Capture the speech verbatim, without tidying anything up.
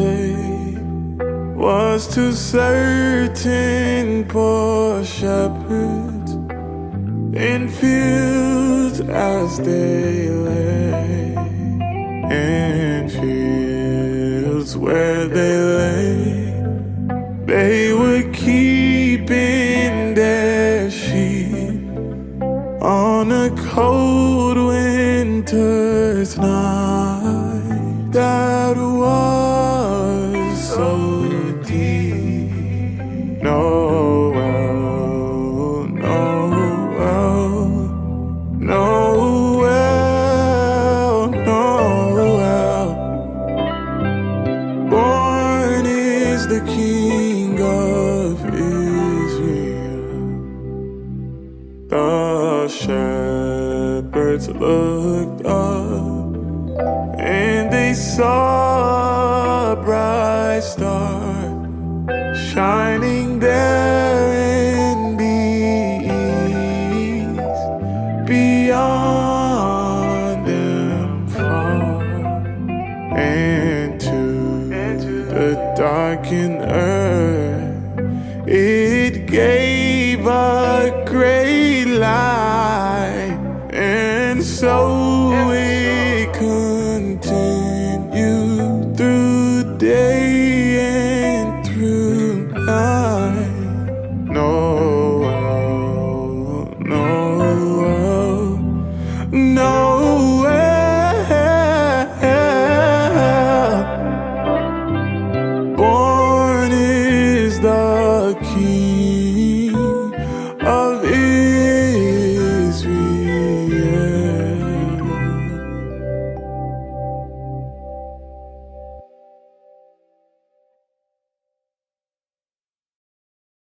day was to certain poor shepherds in fields as they lay, in fields where they lay, they were keeping their sheep on a cold winter's night that was so deep. No well, no well, no well, no well. Born is the King of Israel. The shepherds looked up and they saw a bright star shining there in the east, beyond them far, and to the darkened earth it gave a great light, and so it continued through day and through night. No, no, no. Born is the King